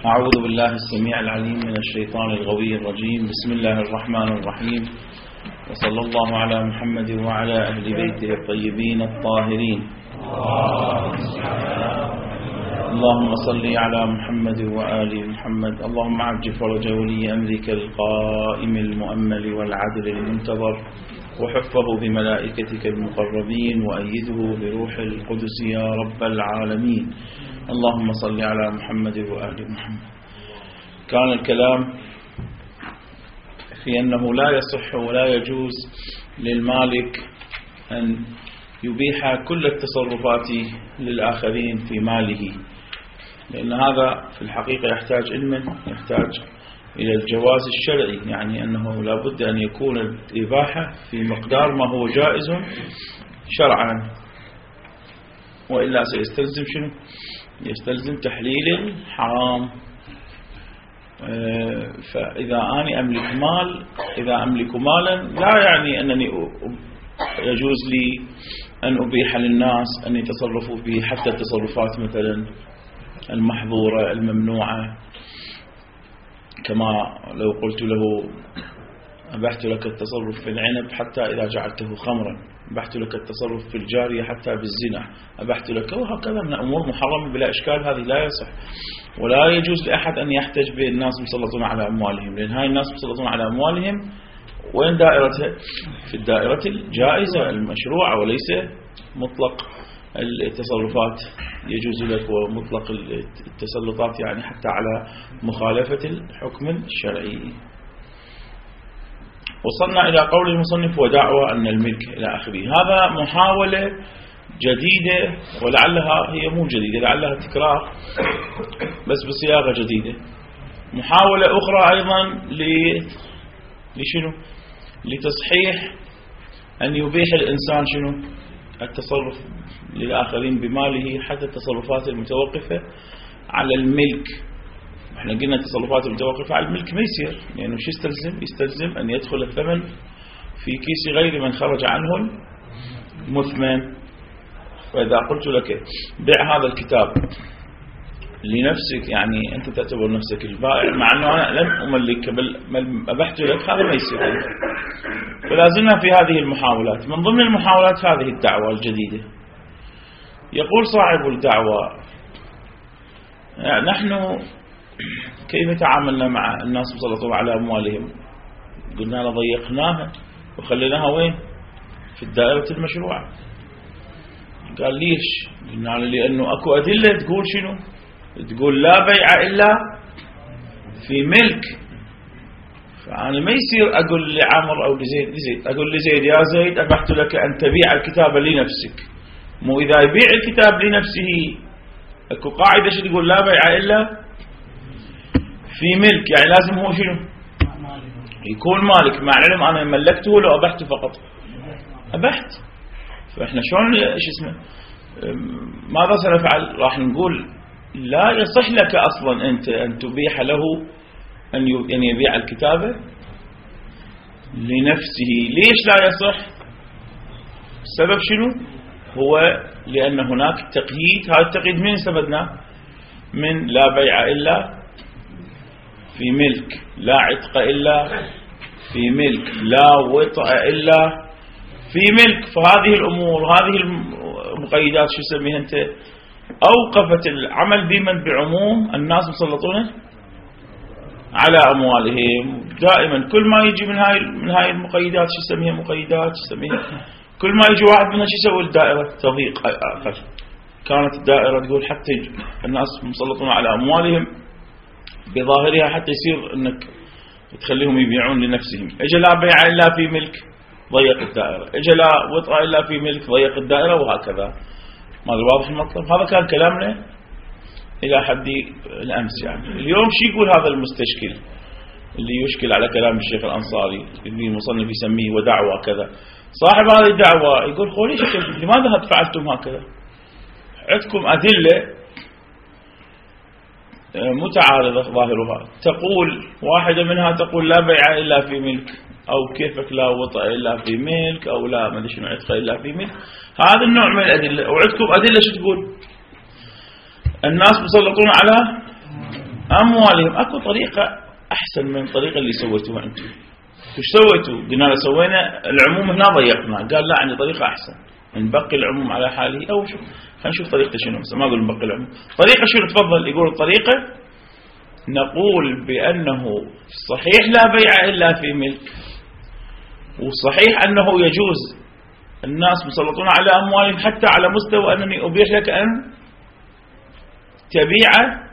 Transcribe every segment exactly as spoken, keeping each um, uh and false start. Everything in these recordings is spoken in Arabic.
أعوذ بالله السميع العليم من الشيطان الغوي الرجيم. بسم الله الرحمن الرحيم، وصلى الله على محمد وعلى أهل بيته الطيبين الطاهرين. اللهم صل على محمد وآل محمد. اللهم عجل فرج ولي أمرك القائم المؤمل والعدل المنتظر، وحفظه بملائكتك المقربين، وأيده بروح القدس يا رب العالمين. اللهم صل على محمد وآل محمد. كان الكلام في أنه لا يصح ولا يجوز للمالك أن يبيح كل التصرفات للآخرين في ماله، لأن هذا في الحقيقة يحتاج علما، يحتاج إلى الجواز الشرعي، يعني أنه لا بد أن يكون الإباحة في مقدار ما هو جائز شرعا، وإلا سيستلزم شنو؟ يستلزم تحليل الحرام. فإذا أنا أملك مال، إذا أملك مالا لا يعني أنني يجوز لي أن أبيح للناس أن يتصرفوا به، حتى التصرفات مثلا المحظورة الممنوعة، كما لو قلت له أبحت لك التصرف في العنب حتى إذا جعلته خمرا، أبحت لك التصرف في الجارية حتى بالزنا، أبحت لك، وهكذا من أمور محرمة بلا إشكال. هذه لا يصح ولا يجوز لأحد أن يحتج بالناس مسلطون على أموالهم، لأن هاي الناس مسلطون على أموالهم وين دائرتها؟ في الدائرة الجائزة المشروعة، وليس مطلق التصرفات يجوز لك ومطلق التسلطات، يعني حتى على مخالفة الحكم الشرعي. وصلنا إلى قول المصنف ودعوى أن الملك إلى آخره. هذا محاولة جديدة، ولعلها هي مو جديدة، لعلها تكرار بس بصياغة جديدة. محاولة أخرى أيضا لشنو؟ لتصحيح أن يبيح الإنسان شنو؟ التصرف للآخرين بماله، حتى التصرفات المتوقفة على الملك. احنا قلنا التصرفات المتوقفة على الملك ما يصير، لأنه يعني شو يستلزم؟ يستلزم أن يدخل الثمن في كيس غير من خرج عنه المثمن. فإذا قلت لك بيع هذا الكتاب لنفسك، يعني أنت تعتبر نفسك البائع، مع أنه أنا لم أملك بل أبحت لك، هذا ما يصير. فلازلنا في هذه المحاولات. من ضمن المحاولات هذه الدعوة الجديدة. يقول صاحب الدعوة: يعني نحن كيف تعاملنا مع الناس مسلطون على أموالهم؟ قلنا له ضيقناها وخليناها وين؟ في الدائرة المشروعة. قال ليش؟ قلنا له لأنه أكو أدلة تقول شنو؟ تقول لا بيع إلا في ملك. فأنا ما يصير أقول لعمر أو لزيد لزيد أقول لزيد: يا زيد أبحت لك أن تبيع الكتاب لنفسك. مو إذا يبيع الكتاب لنفسه أكو قاعدة شو تقول؟ لا بيع إلا في ملك، يعني لازم هو شنو؟ يكون مالك، مع العلم أنا ملكته لو أبحته فقط، أبحت. فإحنا شلون ايش اسمه ماذا سنفعل؟ راح نقول لا يصح لك أصلا أنت أن تبيح له أن يبيع الكتابة لنفسه. ليش لا يصح؟ السبب شنو؟ هو لأن هناك تقييد. هذا التقييد من استفدنا؟ من لا بيع إلا في ملك، لا عتق إلا في ملك، لا وطأ إلا في ملك. فهذه الأمور، هذه المقيدات شو سميها أنت؟ أوقفت العمل بمن بعموم الناس مسلطون على أموالهم. دائما كل ما يجي من هاي من هاي المقيدات شو سميها؟ مقيدات شو سميها؟ كل ما يجي واحد منها شو يسوي؟ الدائرة تضيق أكثر. كانت الدائرة تقول حتى الناس مسلطون على أموالهم بظاهرها حتى يصير انك تخليهم يبيعون لنفسهم. اجى لا بيع الا في ملك، ضيق الدائره. اجى لا وطأ الا في ملك، ضيق الدائره، وهكذا. ما واضح المطلب؟ هذا كان كلامنا الى حد الامس. يعني اليوم شو يقول هذا المستشكل اللي يشكل على كلام الشيخ الانصاري اللي المصنف يسميه ودعوة كذا؟ صاحب هذه الدعوه يقول: خولي لماذا فعلتم هكذا؟ عندكم ادله متعارضة ظاهرها، تقول واحدة منها تقول لا بيع إلا في ملك، أو كيفك لا وطأ إلا في ملك، أو لا ما أدري شنو عتق إلا في ملك. هذا النوع من الأدلة. وعندكم أدلة شو تقول؟ الناس مسلطون على أموالهم. أكو طريقة أحسن من الطريقة اللي سويتوها أنتم. وش سويتوا؟ قلنا له سوينا العموم هنا ضيقنا. قال لا، عندي طريقة أحسن، نبقي العموم على حاله. أو شوف، خلينا نشوف طريقته شنو. ما أقول نبقي العموم، طريقة شنو؟ تفضل. يقول الطريقة نقول بأنه صحيح لا بيع إلا في ملك، وصحيح أنه يجوز الناس مسلطون على أموالهم حتى على مستوى أنني أبيح لك أن تبيع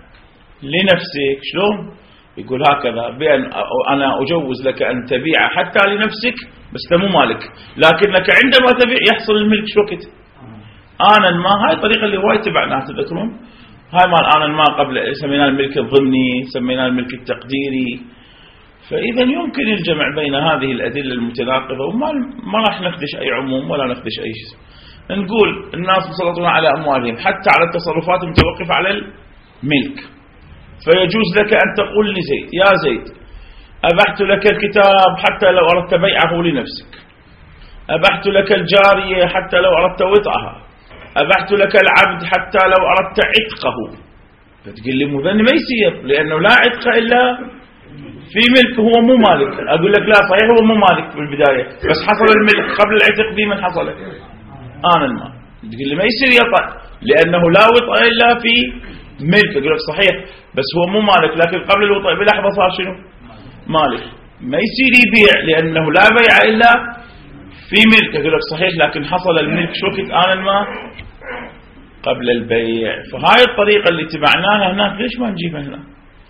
لنفسك. شلون؟ يقول هكذا، بأن أنا أجوز لك أن تبيع حتى لنفسك بس مو مالك، لكنك عندما تبيع يحصل الملك شو وقت؟ آنا ما. هاي الطريقة اللي هواي تبعناها، تذكرون؟ هاي مال آنا ما قبل سميناه الملك الضمني، سميناه الملك التقديري. فإذا يمكن الجمع بين هذه الأدلة المتناقضة، وما ما راح نخدش أي عموم ولا نخدش أي شيء. نقول الناس مسلطون على أموالهم حتى على التصرفات المتوقفة على الملك، فيجوز لك أن تقول لزيد: يا زيد، أبحت لك الكتاب حتى لو أردت بيعه لنفسك، أبحت لك الجارية حتى لو أردت وطئها، أبحت لك العبد حتى لو أردت عتقه. فتقول لي مذن ما يصير، لأنه لا عتق إلا في ملك، هو مو مالك. أقول لك لا، صحيح هو مو مالك بالبداية، بس حصل الملك قبل العتق بمن حصل؟ آن المال. تقول لي ما يصير يطأ، لأنه لا وطأ إلا في ملك. أقول لك صحيح، بس هو مو مالك، لكن قبل الوطأ بلحظة صار شنو؟ مالك. ما يصير يبيع لأنه لا بيع إلا في ملك. أقول لك صحيح، لكن حصل الملك شو وقت؟ آن المال قبل البيع. فهاي الطريقة اللي اتبعناها هناك ليش ما نجيبها هنا؟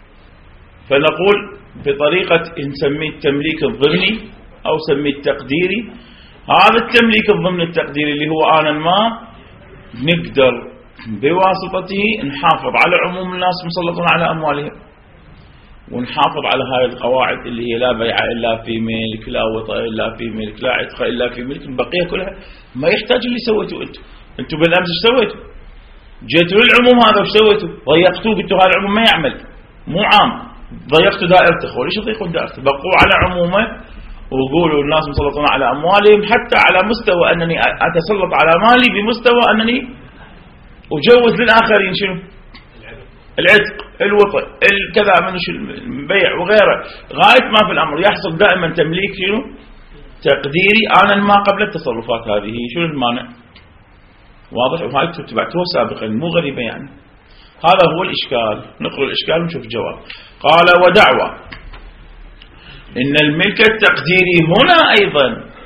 فنقول بطريقة نسميه التمليك الضمني أو سميه التقديري. هذا التمليك الضمني التقديري اللي هو آن ما نقدر بواسطته نحافظ على عموم الناس مسلطون على أموالهم، ونحافظ على هاي القواعد اللي هي لا بيع إلا في ملك، لا وطأ إلا في ملك، لا عتق إلا في ملك. البقية كلها ما يحتاج اللي سويتوا أنتم. أنتم بالأمس ايش سويتوا؟ جيتوا للعموم هذا وش سويتوا؟ ضيقتوه، قلتوا هذا العموم ما يعمل، مو عام، ضيقتوا دائرته. وليش تضيقون دائرته؟ بقوا على عمومه وقولوا الناس مسلطون على أموالهم حتى على مستوى أنني أتسلط على مالي بمستوى أنني أجوز للآخرين شنو؟ العتق، الوطء، الكذا من البيع وغيره، غاية ما في الأمر يحصل دائما تمليك شنو؟ تقديري آنا ما قبل التصرفات هذه. شنو المانع؟ واضح؟ وهاي تبعتوها سابقا، مو غريبة يعني. هذا هو الإشكال. نقرأ الإشكال ونشوف الجواب. قال: ودعوى إن الملك التقديري هنا أيضا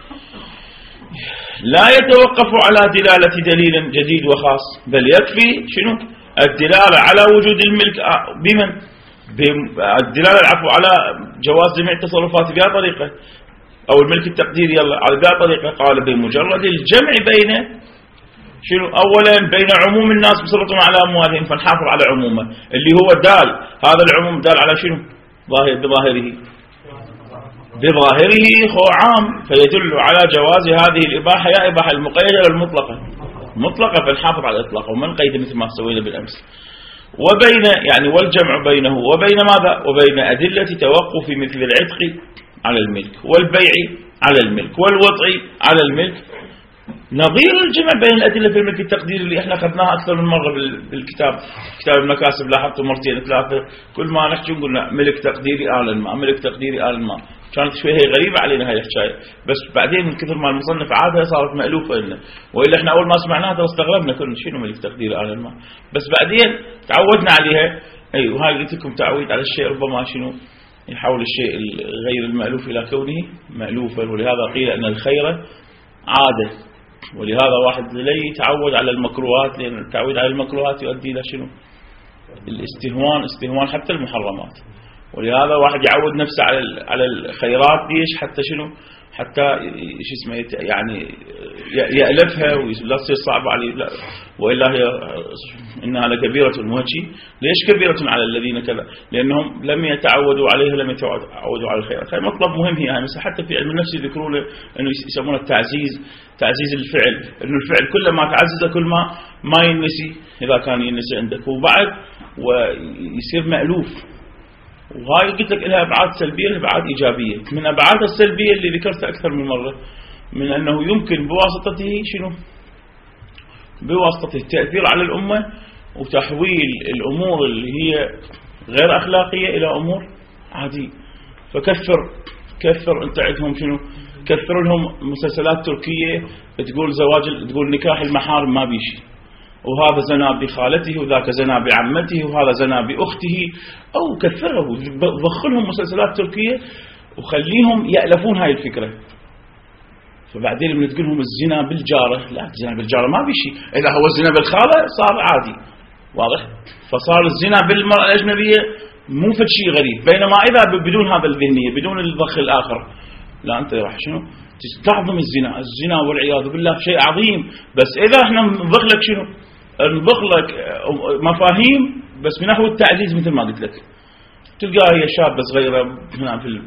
لا يتوقف على دلالة دليل جديد وخاص، بل يكفي شنو؟ الدلالة على وجود الملك بمن؟ الدلالة العفو على جواز جميع التصرفات بها طريقة، أو الملك التقديري يلا على بها طريقة. قال: بمجرد الجمع بين شنو؟ أولا بين عموم الناس مسلطون على أموالهم، فنحافظ على عمومه اللي هو دال. هذا العموم دال على شنو؟ ظاهر بظاهره بظاهره هو عام، فيدل على جواز هذه الإباحة. يا إباحة المقيدة المطلقة مطلقة، فنحافظ على الإطلاق وما نقيد مثل ما سوينا بالأمس. وبين يعني والجمع بينه وبين ماذا؟ وبين أدلة توقف مثل العتق على الملك، والبيع على الملك، والوطء على الملك، نظير الجمع بين الأدلة في الملك التقديري اللي احنا أخذناها أكثر من مرة بالكتاب، كتاب المكاسب. لاحظتوا مرتين ثلاثة كل ما نحكي قلنا ملك تقديري آل الماء، ملك تقديري آل الماء. كانت شوية غريبة علينا هاي الحكاية، بس بعدين من كثر ما المصنف عادها صارت مألوفة لنا. وإلا احنا أول ما سمعناها ترى استغربنا كلنا شنو ملك تقديري آل الماء، بس بعدين تعودنا عليها. أي وهاي قلت لكم تعويد على الشيء ربما شنو يحول الشيء غير المألوف إلى كونه مألوفا. ولهذا قيل أن الخير عادة، ولهذا واحد لا يتعود على المكروهات، لأن التعويد على المكروهات يؤدي إلى شنو؟ الاستهوان، استهوان حتى المحرمات. ولهذا واحد يعود نفسه على على الخيرات ليش؟ حتى شنو؟ حتى شو اسمه يعني يألفها ولا تصير صعبة عليه. لا، وإلا هي إنها لكبيرة المهجي. ليش كبيرة على الذين كذا؟ لأنهم لم يتعودوا عليها، لم يتعودوا على الخير. هذا مطلب مهم هي يعني. حتى في علم النفس يذكرون إنه يسمونه التعزيز، تعزيز الفعل، إنه الفعل كل ما تعزز كل ما ما ينسي إذا كان ينسي عندك، وبعد ويصير مألوف. وهاي قلت لك لها أبعاد سلبية وأبعاد إيجابية. من أبعادها السلبية اللي ذكرتها أكثر من مرة، من أنه يمكن بواسطته شنو؟ بواسطته التأثير على الأمة وتحويل الأمور اللي هي غير أخلاقية إلى أمور عادية. فكثر كثر أنت عندهم شنو، كثر لهم مسلسلات تركية تقول زواج، تقول نكاح المحارم ما بيشي، وهذا زنا بخالته وذاك زنا بعمته وهذا زنا بأخته، أو كثروا ضخلهم مسلسلات تركية وخليهم يألفون هاي الفكرة. فبعدين لما تقولهم الزنا بالجارة، لا الزنا بالجارة ما بيشي، إذا هو الزنا بالخالة صار عادي، واضح. فصار الزنا بالمرأة الأجنبية مو فد شيء غريب، بينما إذا بدون هذا الذهنية بدون الضخ الآخر، لا أنت راح شنو تستعظم الزنا، الزنا والعياذ بالله شيء عظيم. بس إذا احنا نضخ لك شنو، نضخ لك مفاهيم بس من نحو التعزيز، مثل ما قلت لك تلقى هي شابة صغيرة هنا في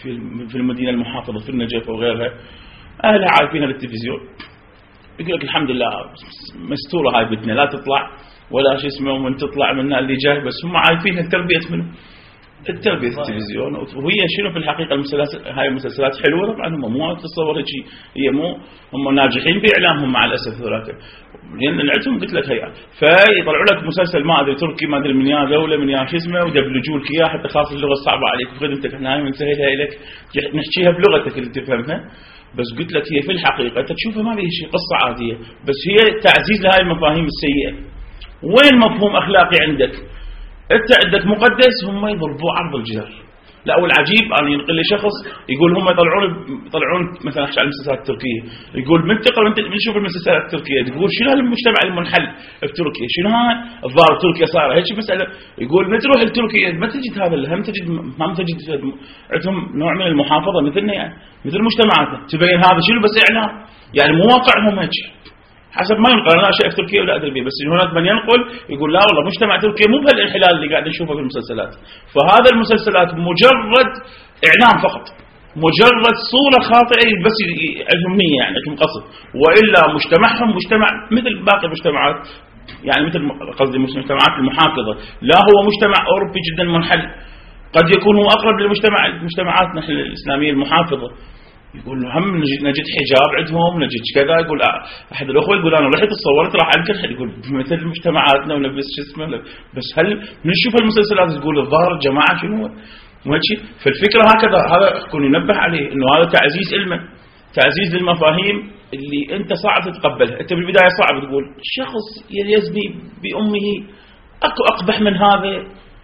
في المدينة المحافظة في النجف وغيرها، أهلها عارفينها بالتلفزيون، يقول لك الحمد لله مستورة هاي بيتنا، لا تطلع ولا شيء اسمه ومن تطلع منها اللي جاي، بس هم عارفين التربية منه، التربية التلفزيون. وهي شنو في الحقيقة المسلسلات هاي المسلسلات حلوة طبعا، هم مو تتصور هيك، هي مو هم ناجحين بإعلامهم مع الأسف ذولاك، لأن عندهم قلت لك هي، فيطلعوا لك مسلسل ما أدري تركي ما أدري من يا دولة من يا شو اسمه، ودبلجوا لك إياه حتى خاص اللغة الصعبة عليك وخدمتك احنا هاي بنسهلها لك نحكيها بلغتك اللي تفهمها. بس قلت لك هي في الحقيقة أنت تشوفها ما بيها شيء، قصة عادية، بس هي تعزيز لهاي المفاهيم السيئة. وين مفهوم أخلاقي عندك؟ أنت عندك مقدس، هم يضربوا عرض الجدار. لا والعجيب أنا ينقل لي شخص يقول هم يطلعون يطلعون مثلا على المسلسلات التركية، يقول من تقرأ أنت بنشوف المسلسلات التركية تقول شنو المجتمع المنحل في تركيا، شنو هاي الظاهر تركيا صار هيك مسألة، يقول ما تروح لتركيا ما تجد هذا هم تجد ما تجد عندهم نوع من المحافظة مثلنا يعني مثل مجتمعاتنا، تبين هذا شنو بس إعلام يعني مو واقعهم هيك حسب ما ينقل. أنا شايف تركيا ولا أدري بيه، بس هناك من ينقل يقول لا والله مجتمع تركيا مو بهالانحلال اللي قاعد نشوفه في المسلسلات. فهذا المسلسلات مجرد إعلام فقط، مجرد صورة خاطئة بس عندهم نية يعني عندهم قصد، وإلا مجتمعهم مجتمع مثل باقي المجتمعات يعني مثل قصدي المجتمعات المحافظة، لا هو مجتمع أوروبي جدا منحل، قد يكون هو أقرب للمجتمع مجتمعاتنا الإسلامية المحافظة. يقول هم نجد حجاب عندهم نجد كذا، يقول أحد الأخوة يقول أنا رحت تصورت راح أنكر، يقول مثل مجتمعاتنا ولبس شو اسمه، بس هل نشوف المسلسلات تقول الظاهر الجماعة شنو ماشي. فالفكرة هكذا، هذا كون ينبه عليه إنه هذا تعزيز علما، تعزيز للمفاهيم اللي أنت صعب تتقبلها. أنت بالبداية صعب تقول شخص يزني بأمه أكو أقبح من هذا،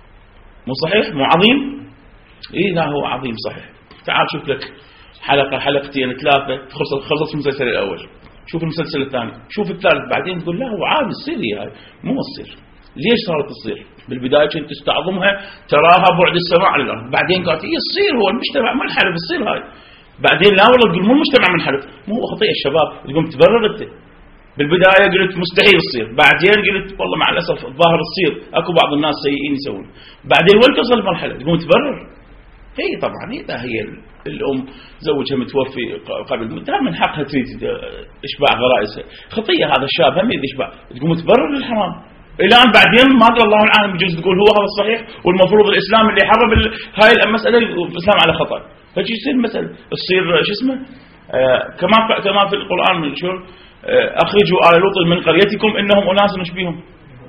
مو صحيح مو عظيم؟ إيه لا هو عظيم صحيح. تعال شوف لك حلقة حلقتين ثلاثة خلص خلص المسلسل الأول، شوف المسلسل الثاني، شوف الثالث، بعدين تقول لا هو عادي تصير هي هاي مو تصير. ليش صارت تصير؟ بالبداية كنت تستعظمها تراها بعد السماء على الأرض، بعدين قالت هي تصير هو المجتمع منحرف تصير هاي، بعدين لا والله تقول مو المجتمع منحرف، مو هو خطيئة الشباب تقوم تبرر أنت. بالبداية قلت مستحيل تصير، بعدين قلت والله مع الأسف الظاهر تصير، أكو بعض الناس سيئين يسوون، بعدين وين توصل المرحلة تقوم تبرر. هي طبعا إذا هي الأم زوجها متوفي قبل مدة من حقها تريد إشباع غرائزها، خطية هذا الشاب هم يريد إشباع، تقوم تبرر الحرام. الآن بعدين ما قال الله العالم يجوز تقول هو هذا الصحيح والمفروض الإسلام اللي حرم هاي المسألة الإسلام على خطأ، فشي يصير مسألة تصير شو اسمه آه كما كما في القرآن من شو آه أخرجوا آل لوط من قريتكم إنهم أناس نشبههم،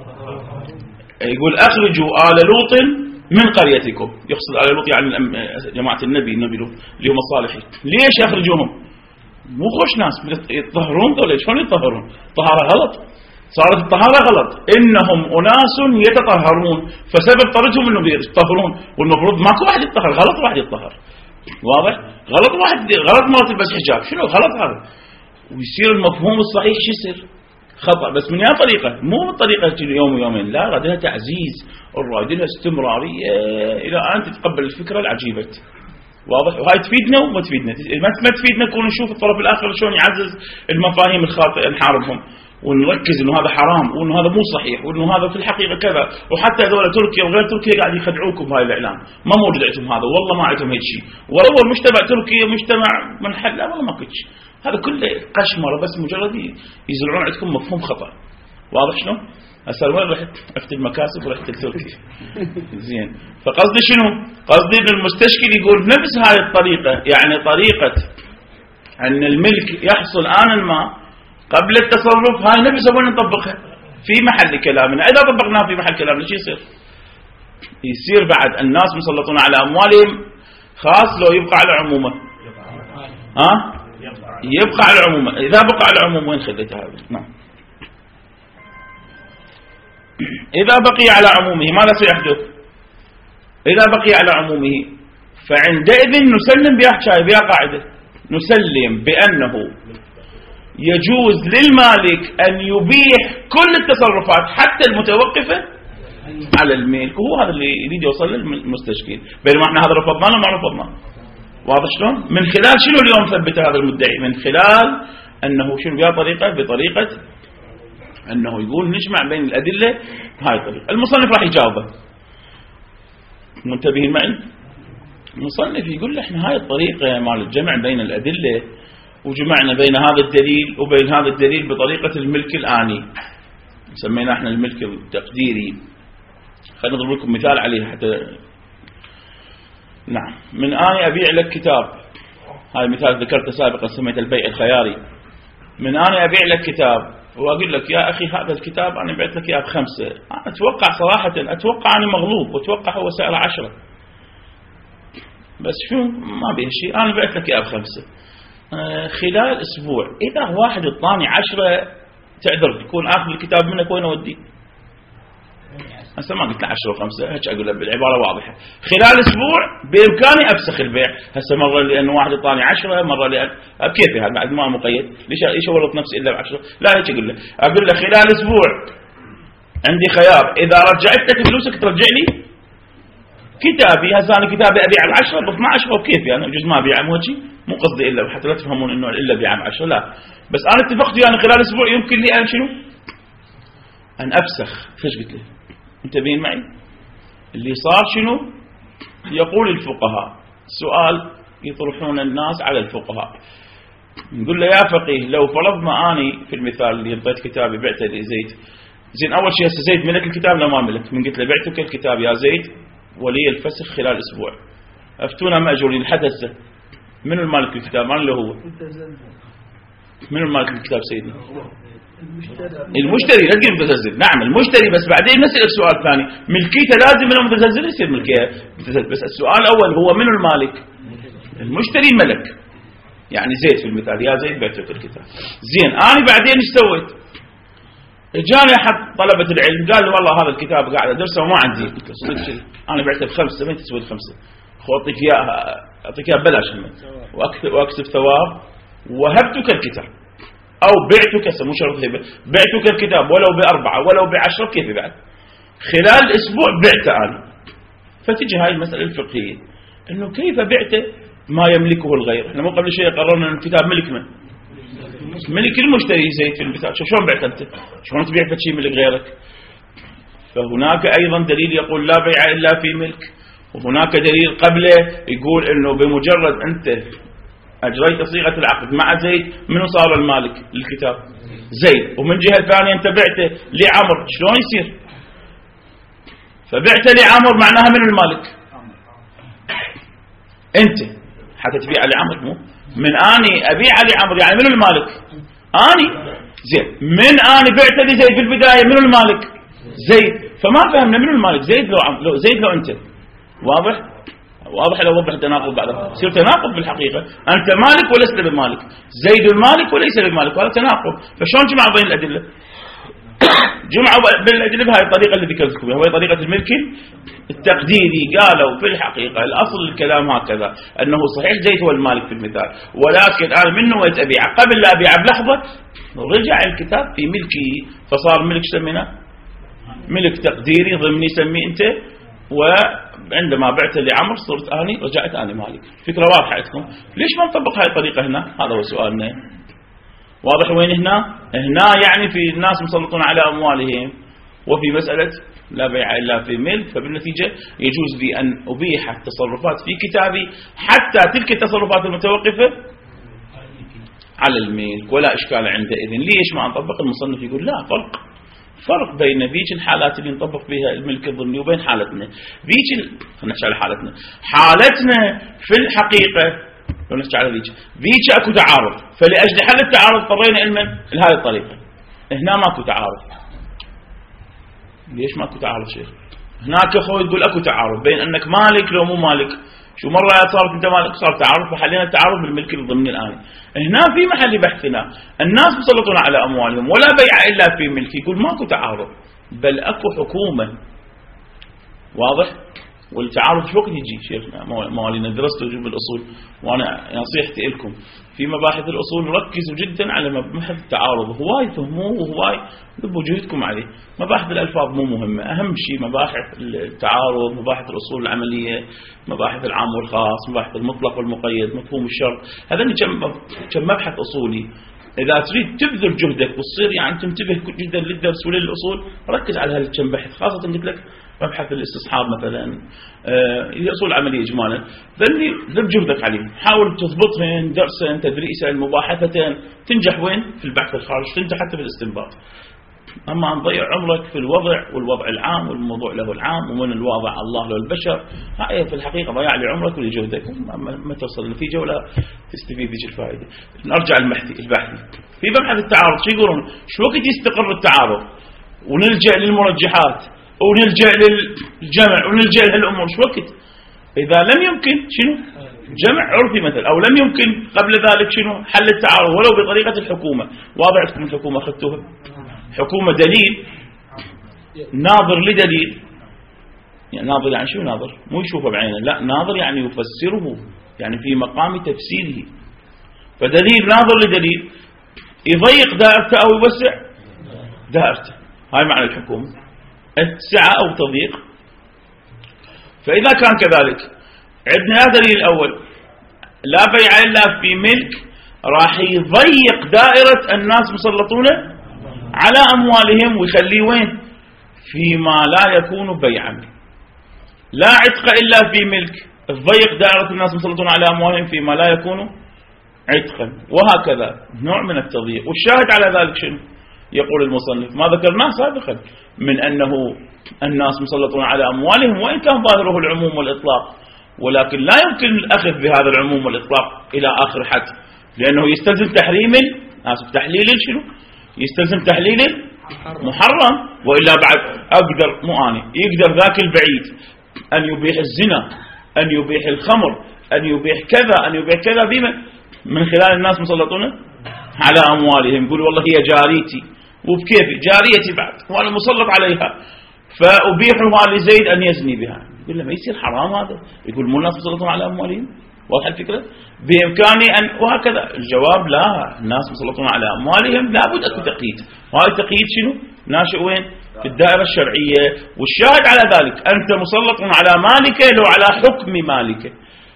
يقول أخرجوا آل لوط من قريتكم، يقصد آل لوط يعني جماعة النبي النبي لوط اللي هم الصالحين. ليش أخرجوهم؟ مو خوش ناس يطهرون ولا شلون يطهرون؟ طهارة غلط، صارت الطهارة غلط، إنهم أناس يتطهرون، فسبب طردهم إنهم يتطهرون، والمفروض ماكو واحد يتطهر، غلط واحد يتطهر، واضح؟ غلط واحد غلط ما تلبس حجاب، شنو غلط هذا؟ ويصير المفهوم الصحيح شو يصير؟ خطأ، بس من أي طريقة؟ مو بالطريقة يوم ويومين، لا رادها تعزيز، الرادها استمرارية إلى أن تتقبل الفكرة العجيبة، واضح؟ وهاي تفيدنا وما تفيدنا، ما تفيدنا كون نشوف الطرف الآخر شلون يعزز المفاهيم الخاطئة نحاربهم ونركز إنه هذا حرام وإنه هذا مو صحيح وإنه هذا في الحقيقة كذا، وحتى هذول تركيا وغير تركيا قاعد يخدعوكم بهاي الإعلام، ما موجود عندهم هذا، والله ما عندهم هيك شيء، والله المجتمع تركيا مجتمع منحل، لا والله ما كتش، هذا كله قشمرة بس مجرد يزرعون عندكم مفهوم خطأ، واضح شنو؟ هسه وين رحت؟ رحت المكاسب ورحت التركي زين. فقصدي شنو؟ قصدي إن المستشكل يقول نفس هاي الطريقة، يعني طريقة أن الملك يحصل آن ما قبل التصرف، هاي نفسها وين نطبقها؟ في محل كلامنا، إذا طبقناها في محل كلامنا شو يصير؟ يصير بعد الناس مسلطون على أموالهم خاص لو يبقى على عمومه؟ ها؟ يبقى على عمومه. إذا بقى على عمومه وين خليتها هذا؟ نعم. إذا بقي على عمومه ماذا سيحدث؟ إذا بقي على عمومه فعندئذ نسلم بها بها قاعدة، نسلم بأنه يجوز للمالك أن يبيح كل التصرفات حتى المتوقفة على الملك. وهو هذا اللي يريد يوصل للمستشكل، بينما احنا هذا رفضناه وما رفضناه. واضح شلون؟ من خلال شنو اليوم ثبت هذا المدعي؟ من خلال أنه شنو بها طريقة، بطريقة أنه يقول نجمع بين الأدلة بهاي الطريقة. المصنف راح يجاوبه، منتبهين معي؟ المصنف يقول له احنا هاي الطريقة مال الجمع بين الأدلة وجمعنا بين هذا الدليل وبين هذا الدليل بطريقة الملك الآني، سمينا احنا الملك التقديري. خلينا نضرب لكم مثال عليه حتى نعم. من آني أبيع لك كتاب، هذا مثال ذكرته سابقا سميته البيع الخياري. من آني أبيع لك كتاب وأقول لك يا أخي هذا الكتاب أنا بعت لك إياه بخمسة، أنا أتوقع صراحة أتوقع أنا مغلوب وأتوقع هو سعره عشرة، بس شو ما بيه شيء، أنا بعت لك إياه بخمسة. آه خلال أسبوع إذا واحد اعطاني عشرة تعذر يكون آخذ الكتاب منك وين أودي؟ هسه ما قلت له عشرة وخمسة، هيك أقول له بالعبارة واضحة. خلال أسبوع بإمكاني أفسخ البيع. هسه مرة لأن واحد اعطاني عشرة، مرة لأن كيف هذا بعد ما مقيد، ليش ليش أورط نفسي إلا بعشرة؟ لا هيك أقول له أقول له خلال أسبوع عندي خيار، إذا رجعت لك فلوسك ترجع لي كتابي. هسه أنا كتابي أبيع بعشرة ب اثني عشر وكيف يعني يجوز ما أبيعه، مو هيك مو قصدي إلا حتى لا تفهمون إنه إلا بيع بعشرة، لا بس أنا اتفقت يعني خلال أسبوع يمكن لي أن شنو أن أفسخ. فايش قلت له؟ انتبهين معي. اللي صار شنو؟ يقول الفقهاء سؤال يطرحون الناس على الفقهاء، نقول له يا فقيه لو فرضنا أني في المثال اللي انطيت كتابي بعته لزيد، زين أول شيء هسه زيد ملك الكتاب لا ما ملك، من قلت له بعتك الكتاب يا زيد ولي الفسخ خلال أسبوع، أفتونا مأجورين لحد هسه من المالك الكتاب؟ من اللي هو؟ من المالك الكتاب سيدنا؟ المشتري. لا تقول متزلزل. نعم المشتري، بس بعدين نسألك سؤال ثاني، ملكيته لازم من المتزلزل يصير ملكيه متزلزل، بس السؤال الأول هو من المالك؟ المشتري ملك، يعني زيد في المثال يا زيد بعتك الكتاب. زين أنا بعدين ايش سويت؟ جاني أحد طلبة العلم قال لي والله هذا الكتاب قاعد أدرسه وما عندي. قلت له صدق شيء أنا بعته بخمسة، ما تسوي الخمسة، خو أعطيك إياه أعطيك إياه ببلاش وأكسب وأكسب ثواب وهبتك الكتاب أو بعتك، مو شرط هبة، بعتك الكتاب ولو بأربعة ولو بعشرة كيف بعد خلال أسبوع بعته أنا. فتجي هاي المسألة الفقهية إنه كيف بعته ما يملكه الغير. إحنا مو قبل شيء قررنا أن الكتاب ملك من؟ ملك المشتري زيد في المثال. شلون بعت أنت؟ شلون تبيع شيء ملك غيرك؟ فهناك أيضا دليل يقول لا بيع إلا في ملك، وهناك دليل قبله يقول إنه بمجرد أنت أجريت صيغة العقد مع زيد منو صار المالك للكتاب؟ زيد. ومن جهة ثانية أنت بعته لعمر، شلون يصير؟ فبعته لعمر معناها من المالك؟ أنت حتى تبيع لعمر، مو من أني أبيع لعمر يعني من المالك؟ أني. زين من أني بعته لزيد في البداية من المالك؟ زيد. فما فهمنا من المالك زيد لو, عم... لو زيد لو أنت. واضح؟ واضح لو وضح التناقض بعدها يصير تناقض في الحقيقة، أنت مالك ولست بمالك، زيد المالك وليس بمالك، وهذا تناقض. فشلون جمعوا بين الأدلة؟ جمعوا بين الأدلة بهذه الطريقة اللي ذكرت لكم، وهي طريقة الملك التقديري. قالوا في الحقيقة الأصل الكلام هكذا أنه صحيح زيد هو المالك في المثال، ولكن أنا منه ويت أبيعه قبل لا أبيعه بلحظة رجع الكتاب في ملكي فصار ملك سمينا ملك تقديري ضمني سميه أنت، وعندما بعت لعمر صرت أني رجعت أني مالك. فكرة واضحة عندكم؟ ليش ما نطبق هاي الطريقة هنا؟ هذا هو سؤالنا. واضح وين هنا؟ هنا يعني في الناس مسلطون على أموالهم، وفي مسألة لا بيع إلا في ملك، فبالنتيجة يجوز لي أن أبيح التصرفات في كتابي حتى تلك التصرفات المتوقفة على الملك ولا إشكال عندئذ. ليش ما نطبق؟ المصنف يقول لا فرق فرق بين ذيك الحالات اللي نطبق فيها الملك الضمني وبين حالتنا. ذيك خلينا نحكي على حالتنا. حالتنا في الحقيقة لو نحكي على ذيك ذيك اكو تعارض، فلأجل حل التعارض اضطرينا علما لهذه الطريقة. هنا ماكو تعارض. ليش ماكو تعارض شيخ؟ هناك أخوي يقول أكو تعارض بين أنك مالك لو مو مالك. شو مرة صارت أنت مالك صار تعارض فحلينا التعارض بالملك الضمني الآن. هنا في محل بحثنا الناس مسلطون على أموالهم ولا بيع إلا في ملك، يقول ماكو تعارض بل أكو حكومة. واضح؟ والتعارض شو وقت يجي شيخنا موالينا درست وجوب الأصول، وأنا نصيحتي لكم في مباحث الأصول ركزوا جدا على مبحث التعارض، هواي فهموه وهواي ذبوا جهدكم عليه. مباحث الألفاظ مو مهمة، أهم شيء مباحث التعارض، مباحث الأصول العملية، مباحث العام والخاص، مباحث المطلق والمقيد، مفهوم الشرط. هذا كم مبحث أصولي إذا تريد تبذل جهدك وتصير يعني تنتبه جدا للدرس وللأصول ركز على هالكم بحث، خاصة قلت لك مبحث الاستصحاب مثلا، آه الأصول العملية إجمالا، ذلني ذب جهدك عليه، حاول تضبطهن درسا تدريسا مباحثة، تنجح وين؟ في البحث الخارج، تنجح حتى في الاستنباط. أما أن تضيع عمرك في الوضع والوضع العام والموضوع له العام ومن الواضع الله له البشر، هاي في الحقيقة ضياع لعمرك ولجهدك، ما توصل النتيجة ولا تستفيد بيج الفائدة. نرجع المحثي البحثي في مبحث التعارض، شو يقولون؟ شو وقت يستقر التعارض ونلجأ للمرجحات ونلجأ للجمع ونلجأ لهالأمور؟ شو وقت إذا لم يمكن شنو جمع عرفي مثلا، أو لم يمكن قبل ذلك شنو حل التعارض ولو بطريقة الحكومة. واضح الحكومة أخذتوها حكومة دليل ناظر لدليل، يعني ناظر يعني شو ناظر؟ مو يشوفه بعينه، لا ناظر يعني يفسره، يعني في مقام تفسيره. فدليل ناظر لدليل يضيق دائرته أو يوسع دائرته، هاي معنى الحكومة، السعة أو تضييق. فإذا كان كذلك عندنا دليل الأول لا بيع إلا في ملك، راح يضيق دائرة الناس مسلطون على أموالهم ويخليه وين؟ فيما لا يكون بيعا. لا عتق إلا في ملك، تضيق دائرة الناس مسلطون على أموالهم فيما لا يكون عتقا، وهكذا نوع من التضييق. والشاهد على ذلك شنو؟ يقول المصنف ما ذكرناه سابقا من أنه الناس مسلطون على أموالهم وإن كان ظاهره العموم والإطلاق، ولكن لا يمكن الأخذ بهذا العموم والإطلاق إلى آخر حد، لأنه يستلزم تحريم آسف تحليل شنو؟ يستلزم تحليل محرم، وإلا بعد أقدر مو أنا يقدر ذاك البعيد أن يبيح الزنا، أن يبيح الخمر، أن يبيح كذا، أن يبيح كذا بما من خلال الناس مسلطون على أموالهم. يقول والله هي جاريتي وبكيفي جاريتي بعد وأنا مسلط عليها فأبيحها لزيد أن يزني بها. يقول له ما يصير حرام هذا؟ يقول مو الناس مسلطون على أموالهم؟ واضح الفكرة؟ بإمكاني أن وهكذا. الجواب لا، الناس مسلطون على أموالهم لابد أكو تقييد، وهذا التقييد شنو؟ ناشئ وين؟ في الدائرة الشرعية. والشاهد على ذلك أنت مسلط على مالك لو على حكم مالك،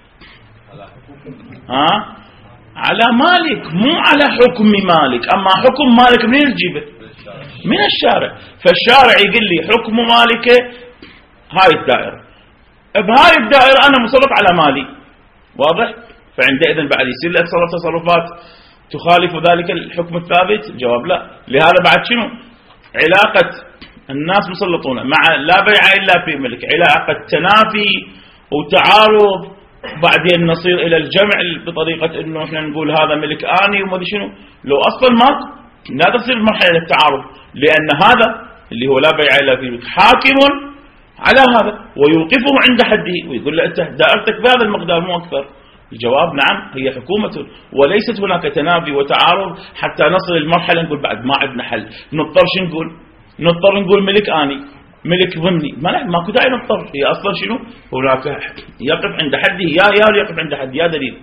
ها؟ على مالك مو على حكم مالك. أما حكم مالك منين تجيبه؟ من الشارع. فالشارع يقول لي حكم مالك هاي الدائرة، بهاي الدائرة أنا مسلط على مالي. واضح؟ فعندئذ بعد يصير لك تصرفات تخالف ذلك الحكم الثابت؟ الجواب لا. لهذا بعد شنو علاقة الناس مسلطون مع لا بيع إلا في ملك؟ علاقة تنافي وتعارض، بعدين نصير إلى الجمع بطريقة إنه إحنا نقول هذا ملك آني وما أدري شنو. لو أصلا ما لا تصير مرحلة التعارض، لأن هذا اللي هو لا بيع إلا في ملك حاكم على هذا ويوقفه عند حده ويقول له أنت دائرتك بهذا المقدار مو أكثر. الجواب نعم، هي حكومة وليست هناك تنافي وتعارض حتى نصل المرحلة نقول بعد ما عندنا حل، نضطر شو نقول؟ نضطر نقول ملك آني ملك ضمني، ما لا ماكو داعي نضطر. هي أصلا شنو؟ هناك يقف عند حده، يا يا يقف عند حد، يا دليل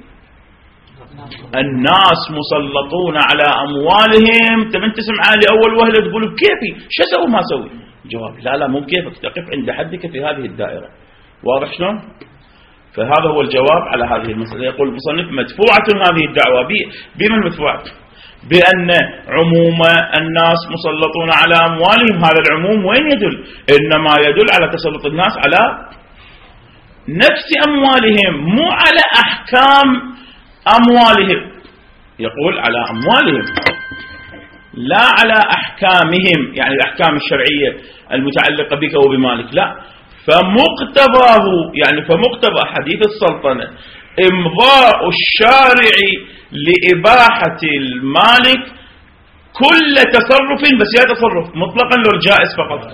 الناس مسلطون على أموالهم. تمن تسمع لي أول وهلة تقول بكيفي شو أسوي ما أسوي؟ الجواب لا لا مو بكيفك، تقف عند حدك في هذه الدائرة. واضح شلون؟ فهذا هو الجواب على هذه المسألة. يقول المصنف مدفوعة هذه الدعوة بمن مدفوعة؟ بأن عموم الناس مسلطون على أموالهم. هذا العموم وين يدل؟ إنما يدل على تسلط الناس على نفس أموالهم مو على أحكام أموالهم. يقول على أموالهم لا على أحكامهم، يعني الأحكام الشرعية المتعلقة بك وبمالك لا. فمقتضاه يعني فمقتضى حديث السلطنة إمضاء الشارع لإباحة المالك كل تصرف، بس يا تصرف مطلقا لو جائز فقط،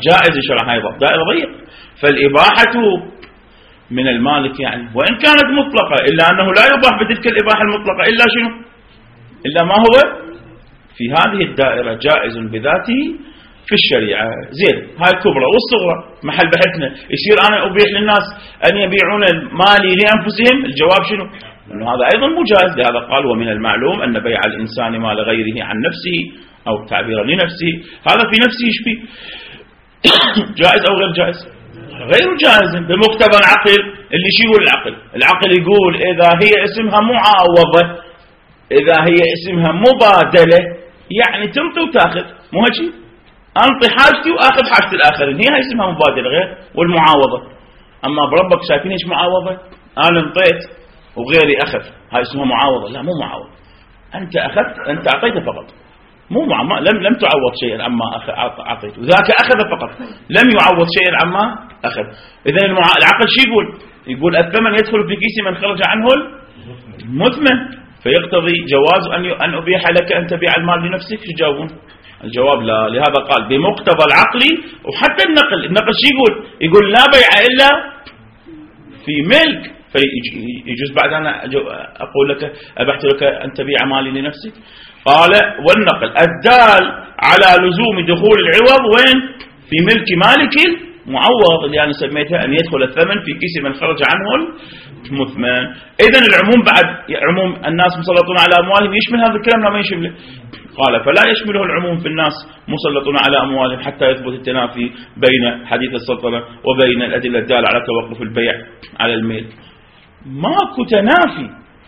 جائز شرعا هاي دائرة ضيق. فالإباحة من المالك يعني وإن كانت مطلقة إلا أنه لا يباح بتلك الإباحة المطلقة إلا شنو؟ إلا ما هو في هذه الدائرة جائز بذاته في الشريعة. زين هاي الكبرى والصغرى محل بحثنا. يصير أنا أبيح للناس أن يبيعون مالي لأنفسهم؟ الجواب شنو؟ أنه هذا أيضا مو جائز. لهذا قال ومن المعلوم أن بيع الإنسان مال غيره عن نفسه أو تعبيرا لنفسه هذا في نفسه يشبه جائز أو غير جائز؟ غير جائز بمقتضى العقل. اللي شو يقول العقل؟ العقل يقول إذا هي اسمها معاوضة، إذا هي اسمها مبادلة، يعني تنطي وتاخذ، مو هيك؟ أنطي حاجتي وآخذ حاجة الآخرين، هي هاي اسمها مبادلة غير والمعاوضة. أما بربك شايفين ايش معاوضة؟ أنا انطيت وغيري أخذ، هاي اسمها معاوضة. لا مو معاوضة، أنت أخذت، أنت أعطيته فقط، مو مع... لم لم تعوض شيئا عما أعطيته، ذاك أخذ فقط لم يعوض شيئا عما أخذ. إذن المع... العقل شو يقول؟ يقول الثمن يدخل في كيس من خرج عنه المثمن، فيقتضي جواز أن ي... أن أبيح لك أن تبيع المال لنفسك. شو يجاوبون؟ الجواب لا. لهذا قال بمقتضى العقل. وحتى النقل، النقل شو يقول؟ يقول لا بيع إلا في ملك. فيجوز بعد أنا أقول لك أبحت لك أن تبيع مالي لنفسك. قال والنقل الدال على لزوم دخول العوض وين؟ في ملك مالك المعوض اللي أنا سميتها أن يدخل الثمن في كيس من خرج عنه المثمن. إذن العموم بعد عموم الناس مسلطون على أموالهم يشمل هذا الكلام لا ما يشمله؟ قال فلا يشمله العموم في الناس مسلطون على أموالهم حتى يثبت التنافي بين حديث السلطنة وبين الأدلة الدالة على توقف البيع على الميل. ماكو تنافي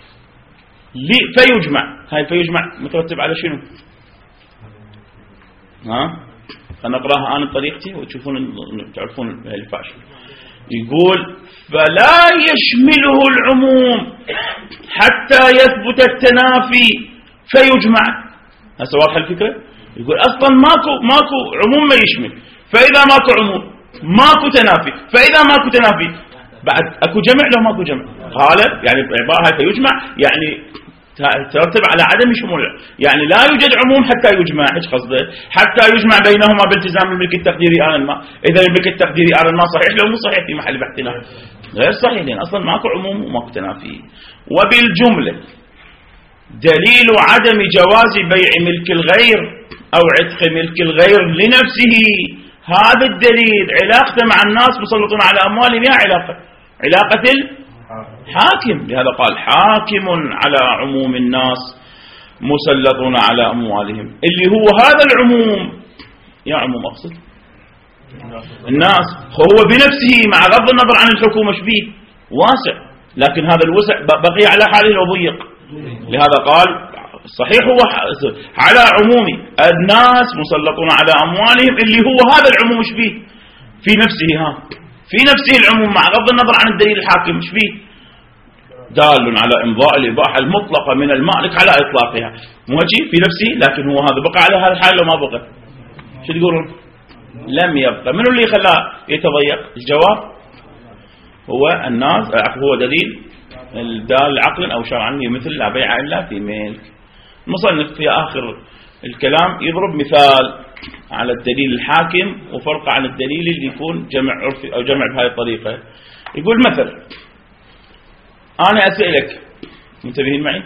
فيجمع. هاي فيجمع مترتب على شنو؟ ها خلنا نقراها أنا بطريقتي وتشوفون تعرفون الفاشل. يقول فلا يشمله العموم حتى يثبت التنافي فيجمع. هسه واضحه الفكره؟ يقول اصلا ماكو ماكو عموم ما يشمل، فاذا ماكو عموم ماكو تنافي، فاذا ماكو تنافي بعد اكو جمع لو ماكو جمع. قال يعني العباره هاي فيجمع يعني ترتب على عدم شمول، يعني لا يوجد عموم حتى يجمع. ايش قصده؟ حتى يجمع بينهما بالتزام الملك التقديري آن الماء. اذا الملك التقديري آن الماء صحيح لو مو صحيح في محل بحثنا؟ غير صحيح، لان اصلا ماكو عموم وماكو تنافي. وبالجمله دليل عدم جواز بيع ملك الغير او عتق ملك الغير لنفسه، هذا الدليل علاقته مع الناس مسلطون على اموالهم. يا علاقه علاقه حاكم. لهذا قال حاكم على عموم الناس مسلطون على أموالهم، اللي هو هذا العموم. يا عموم أقصد الناس، هو بنفسه مع غض النظر عن الحكومة شبيه واسع، لكن هذا الوسع بقي على حاله لو ضيق. لهذا قال صحيح هو على عموم الناس مسلطون على أموالهم، اللي هو هذا العموم شبيه في نفسه. ها في نفسه العموم مع غض النظر عن الدليل الحاكم شبيه دال على إمضاء الإباحة المطلقة من المالك على إطلاقها. مو هيك في نفسه، لكن هو هذا بقى على هذا الحال لو ما بقى. شو تقولون؟ لم يبقى. منو اللي خلاه يتضيق؟ الجواب هو الناس، هو دليل الدال عقلا أو شرعا مثل لا بيع إلا في ملك. المصنف في آخر الكلام يضرب مثال على الدليل الحاكم وفرق عن الدليل اللي يكون جمع عرفي أو جمع بهذه الطريقة. يقول مثل أنا أسألك، منتبهين معي؟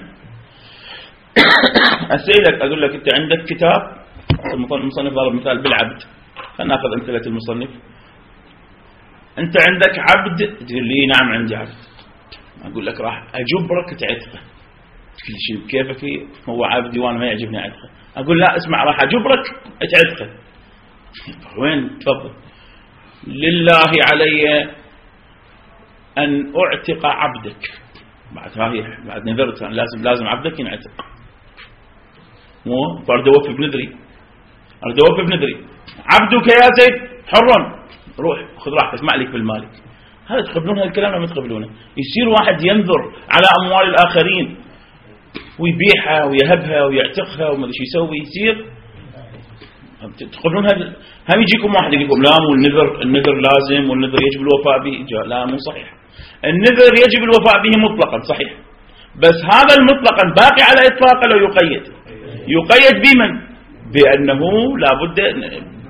أسألك أقول لك أنت عندك كتاب، المصنف ضرب مثال بالعبد، خلينا نأخذ أمثلة المصنف. أنت عندك عبد، تقول لي نعم عندي عبد، أقول لك راح أجبرك تعتقه. كل شيء بكيفك، هو عبدي وأنا ما يعجبني عتقه. أقول لا اسمع، راح أجبرك تعتقه. وين؟ تفضل. لله علي أن أعتق عبدك. بعد هاي بعد نذرت لازم لازم عبدك ينعتق. مو فرد وفي بنذري، فرد وفي بنذري عبدك يا زيد حر، روح خذ راحتك ما عليك بالمالك. هذا تقبلون هذا الكلام ولا ما تقبلونه؟ يصير واحد ينذر على أموال الآخرين ويبيعها ويهبها ويعتقها وما ادري شو يسوي، يصير تقبلون هذا؟ هم يجيكم واحد يقول لكم لا مو النذر، النذر لازم والنذر يجب الوفاء به. لا مو صحيح. النذر يجب الوفاء به مطلقا صحيح، بس هذا المطلقا باقي على إطلاقه لو يقيد. يقيد بمن؟ بأنه لا بد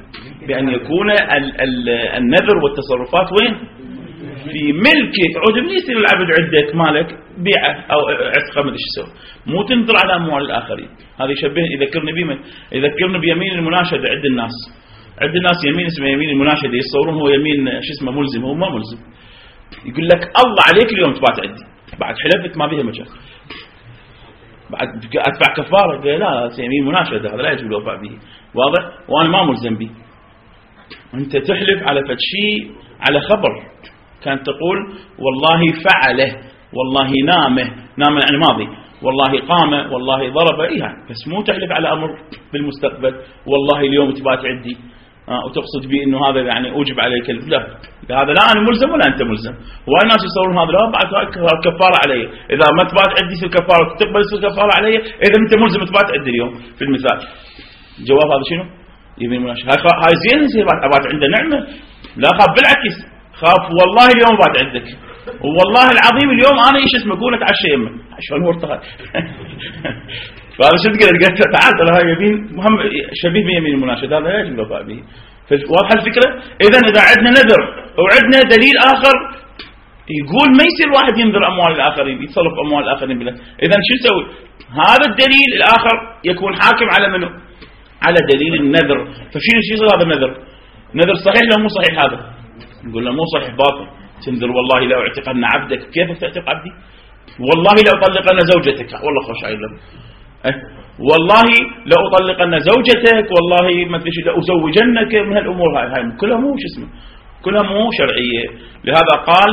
بأن يكون ال ال النذر والتصرفات وين؟ في ملكك. عود من يصير العبد عندك مالك بيعه أو عتقه ما ادري شو يسوي، مو تنذر على أموال الآخرين. هذا يشبهني يذكرني بمن؟ يذكرني بيمين المناشدة عند الناس. عند الناس يمين اسمه يمين المناشدة، يتصورون هو يمين شو اسمه ملزم، هو ما ملزم. يقول لك الله عليك اليوم تبات عندي، بعد حلفت ما بيها مجال، بعد أدفع كفارة. قال لا يمين مناشدة هذا لا يجب الوفاء به، واضح؟ وأنا ما ملزم به. أنت تحلف على فد شيء على خبر، كانت تقول والله فعله، والله نامه، نام يعني ماضي، والله قام، والله ضرب، إيها، بس مو تحلف على أمر بالمستقبل والله اليوم تبات عندي آه وتقصد به إنه هذا يعني أوجب عليك. لا، هذا لا أنا ملزم ولا أنت ملزم. هواي ناس يصورون هذا، لا بعد كفارة علي، إذا ما تبات عندي في الكفارة تقبل في الكفارة علي، إذا أنت ملزم تبات عندي اليوم في المثال. جواب هذا شنو؟ يبين مناش هاي زين زين بات عنده نعمة، لا خاف، بالعكس خاف والله اليوم بات عندك، والله العظيم اليوم أنا إيش اسمه أقول أتعشى يمه شلون هو ارتغل. فهذا شو تقول؟ قلت تعال ترى هاي يمين مهم شبيه بيمين المناشدة، هذا لا يجب الوفاء به. واضحة الفكرة؟ إذا إذا عندنا نذر وعندنا دليل آخر يقول ما يصير واحد ينذر أموال الآخرين، يتصرف أموال الآخرين بلا، إذا شو نسوي؟ هذا الدليل الآخر يكون حاكم على منه؟ على دليل النذر. فشنو شو يصير هذا النذر؟ نذر صحيح لو مو صحيح؟ هذا نقول له مو صحيح، باطل. تنذر والله لا اعتقن عبدك، كيف تعتق عبدي؟ والله لا اطلقن زوجتك، والله خوش عيلم. أه؟ والله لا اطلقن زوجتك، والله ما ادري لا ازوجنك، من هالامور هاي هاي كلها مو شو اسمه، كلها مو شرعيه. لهذا قال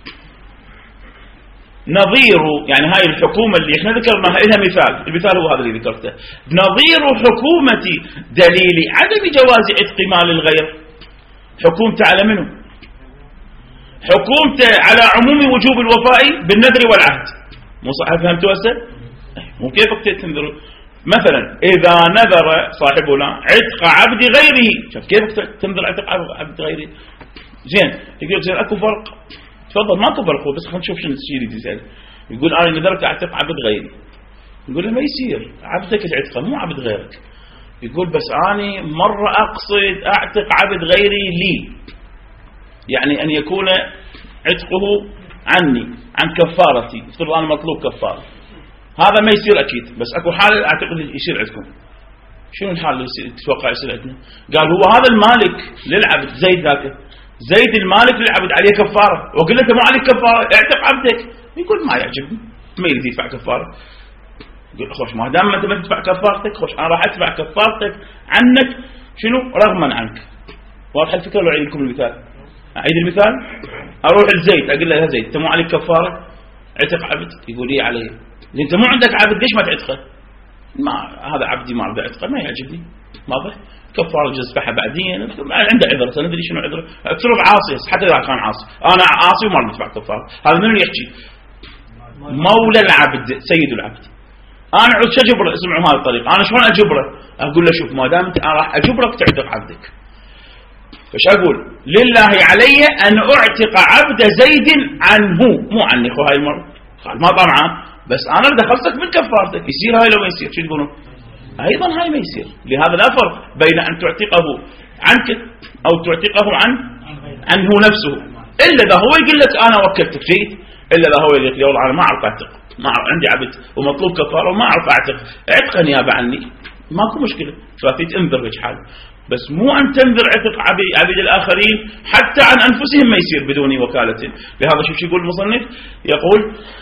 نظير، يعني هاي الحكومه اللي احنا ذكرناها لها مثال، المثال هو هذا اللي ذكرته، نظير حكومه دليل عدم جواز عتق مال الغير. حكومته على منه؟ حكومته على عموم وجوب الوفاء بالنذر والعهد. مو صح؟ فهمتوا هسه؟ مو كيفك تنذر مثلا إذا نذر صاحبنا عتق عبد غيره، شوف كيفك تنذر عتق عبد غيره. زين يقول زين اكو فرق، تفضل ماكو فرق، بس خلينا نشوف شنو الشيء اللي يسأل. يقول انا نذرت اعتق عبد غيري، يقول له ما يصير، عبدك العتقه مو عبد غيرك. يقول بس أنا مرة أقصد أعتق عبد غيري لي، يعني أن يكون عتقه عني عن كفارتي، افترض أنا مطلوب كفارة، هذا ما يصير أكيد، بس أكو حال أعتقد يصير عندكم. شنو الحال اللي تتوقع يصير عندنا؟ قال هو هذا المالك للعبد زيد ذاك، زيد المالك للعبد عليه كفارة، وقل له ما عليك كفارة اعتق عبدك، يقول ما يعجبني، ما يريد يدفع كفارة. يقول خوش ما دام انت ما تدفع كفارتك، خوش انا راح ادفع كفارتك عنك، شنو رغما عنك. واضح الفكره ولا اعيد لكم المثال؟ اعيد المثال. اروح لزيد اقول له يا زيد انت مو عليك كفاره عتق عبد، يقول لي علي. انت مو عندك عبد ليش ما تعتقه؟ ما هذا عبدي ما اريد اعتقه، ما يعجبني. واضح؟ كفاره جزبحها بعدين، عنده عذر، ندري شنو عذره، تصرف عاصي حتى اذا كان عاصي، انا عاصي وما اريد ادفع كفاره، هذا من يحكي؟ مولى العبد سيد العبد. انا عود شو اجبره؟ اسمعوا هذه الطريقه، انا شلون اجبره؟ اقول له شوف ما دام انت انا راح اجبرك تعتق عبدك، فش اقول؟ لله علي ان اعتق عبد زيد عنه، مو عني. خو هاي المره قال ما طمعان، بس انا اللي دخلتك من كفارتك، يصير هاي لو ما يصير؟ شو تقولون؟ ايضا هاي ما يصير. لهذا لا فرق بين ان تعتقه عنك او تعتقه عن عنه نفسه، الا اذا هو يقول لك انا وكلتك جيد، الا اذا هو يقول لك والله انا ما اعرف اعتق، ما عندي عبد ومطلوب كفاره وما اعرف اعتق، عتق نيابه عني، ماكو مشكله، فاتي تنذر بهيك حال، بس مو ان تنذر عتق عبيد الاخرين حتى عن انفسهم ما يصير بدون وكاله. لهذا شوف شو يقول المصنف، يقول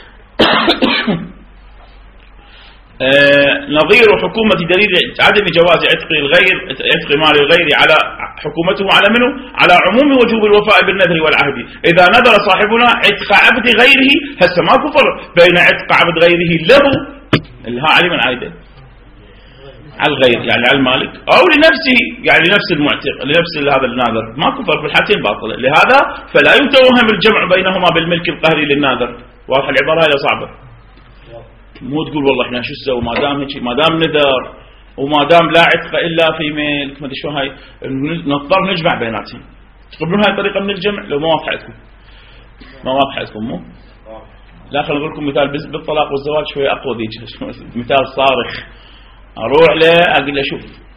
آه نظير حكومة دليل عدم جواز عتق الغير، عتق مال الغير على حكومته على منه؟ على عموم وجوب الوفاء بالنذر والعهد. إذا نذر صاحبنا عتق عبد غيره، هسه ما كفر بين عتق عبد غيره له الها علي من عايده على الغير، يعني على المالك، أو لنفسه يعني لنفس المعتق، لنفس هذا الناذر، ما كفر في الحالتين باطلة. لهذا فلا يتوهم الجمع بينهما بالملك القهري للناذر. واضح العبارة هي صعبة، مو تقول والله احنا شو نسوي ما دام هيك، ما دام نذر وما دام لا عتق الا في ملك، ما ادري شو هاي، نضطر نجمع بيناتهم. تقبلون هاي الطريقه من الجمع؟ لو ما واضحه عندكم ما واضحه عندكم مو؟ لا خلينا نقول لكم مثال بالطلاق والزواج شويه اقوى ذيك، مثال صارخ. اروح له اقول له شوف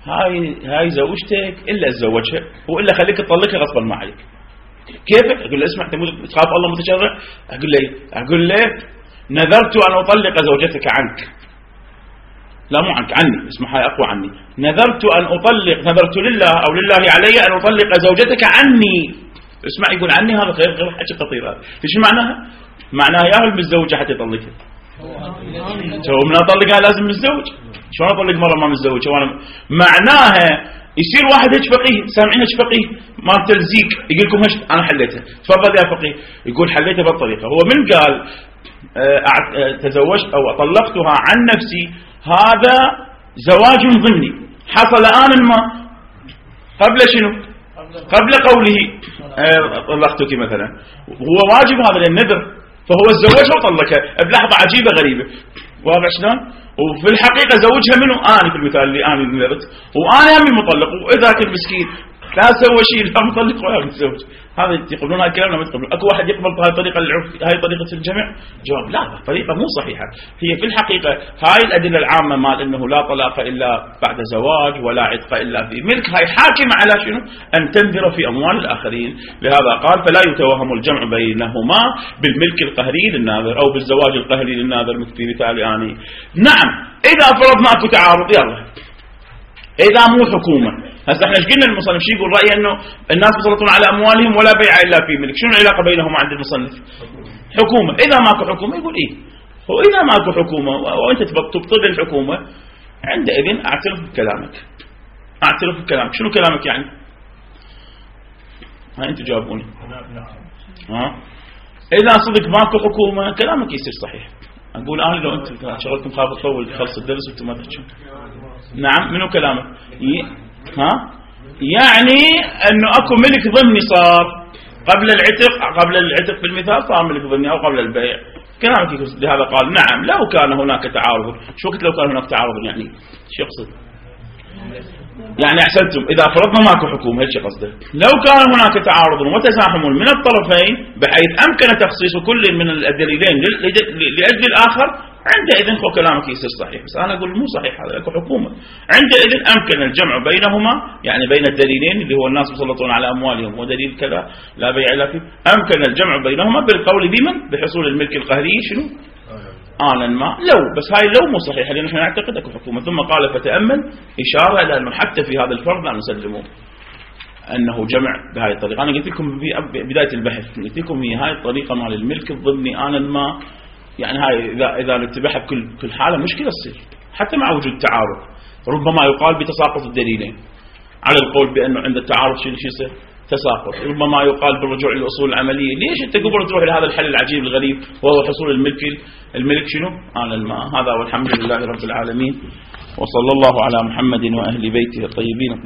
هاي هاي زوجتك إلا تزوجها وإلا خليك تطلقها غصبا ما عليك. كيفك؟ أقول له اسمع أنت تخاف الله متشرع. أقول له أقول له نذرت أن أطلق زوجتك عنك، لا مو عنك، عني، اسمها هاي أقوى عني. نذرت أن أطلق، نذرت لله أو لله علي أن أطلق زوجتك عني. اسمع يقول عني، هذا غير غير حكي خطير. هذا ايش معناها؟ معناها يا المتزوجة حتى يطلقها. شو من أطلقها لازم متزوج؟ شلون أطلق مرة ما متزوج؟ وانا معناها يصير واحد هيك فقيه، سامعين هيك فقيه ما تلزيق يقول لكم هش انا حليتها، تفضل يا فقيه، يقول حليتها بالطريقة. هو من قال اه تزوجت او طلقتها عن نفسي، هذا زواج ضمني حصل آن ما قبل شنو؟ قبل قوله اه طلقتك مثلا. هو واجب هذا للنذر، فهو تزوجها وطلقها بلحظة عجيبة غريبة. واضح شلون؟ وفي الحقيقة زوجها منه أنا في المثال اللي أنا نذرت، وأنا هم المطلق، وإذاك المسكين لا سوى شيء لا مطلق ولا متزوج. هذا يقبلون هاي الكلام ولا ما يقبلون؟ اكو واحد يقبل هاي الطريقة العرف، هاي طريقة الجمع؟ جواب لا، الطريقة مو صحيحة. هي في الحقيقة هاي الأدلة العامة مال إنه لا طلاق إلا بعد زواج ولا عتق إلا في ملك، هاي حاكمة على شنو؟ أن تنذر في أموال الآخرين. لهذا قال فلا يتوهم الجمع بينهما بالملك القهري للناذر أو بالزواج القهري للناذر في مثال آني. نعم إذا فرضنا اكو تعارض، يلا إذا مو حكومة. هسه احنا ايش قلنا المصنف؟ شو يقول؟ رأي انه الناس يسلطون على اموالهم ولا بيع الا في ملك. شنو العلاقة بينهما عند المصنف؟ حكومة. اذا ماكو حكومة يقول ايه؟ هو اذا ماكو حكومة وانت تبطل الحكومة عندئذ اعترف بكلامك. اعترف بكلامك. شنو كلامك يعني؟ ها انتم جاوبوني. ها اذا صدق ماكو حكومة كلامك يصير صحيح. اقول انا لو انتم شغلكم خاف تطول خلص الدرس وانتم ما تحكون. نعم منو كلامك؟ ها يعني انه اكو ملك ضمني صار قبل العتق، قبل العتق في المثال صار ملك ضمني او قبل البيع. كلامك لهذا قال نعم لو كان هناك تعارض. شو قلت لو كان هناك تعارض يعني؟ شو يقصد؟ يعني احسنتم اذا فرضنا ماكو حكومه، هيك قصده. لو كان هناك تعارض وتزاحم من الطرفين بحيث امكن تخصيص كل من الدليلين لاجل الاخر، عندئذ هو كلامك يصير صحيح. بس انا اقول مو صحيح، هذا اكو حكومه. عندئذ امكن الجمع بينهما، يعني بين الدليلين اللي هو الناس يسلطون على اموالهم ودليل كذا لا بيع الا فيه، امكن الجمع بينهما بالقول بمن؟ بحصول الملك القهري شنو؟ آنا ما. لو بس هاي لو مو صحيحه لان احنا نعتقد اكو حكومه. ثم قال فتامل، اشاره الى انه حتى في هذا الفرض لا نسلمه انه جمع بهاي الطريقه. انا قلت لكم في بدايه البحث، قلت لكم هي هاي الطريقه مال الملك الضمني آنا ما، يعني هاي اذا اذا نتبعها بكل كل حاله مشكله تصير حتى مع وجود تعارض. ربما يقال بتساقط الدليلين على القول بانه عند التعارض شو يصير؟ تساقط. ربما يقال بالرجوع للاصول العمليه. ليش انت قبل تروح لهذا الحل العجيب الغريب وهو حصول الملك الملك شنو؟ آن الماء. هذا والحمد لله رب العالمين، وصلى الله على محمد واهل بيته الطيبين.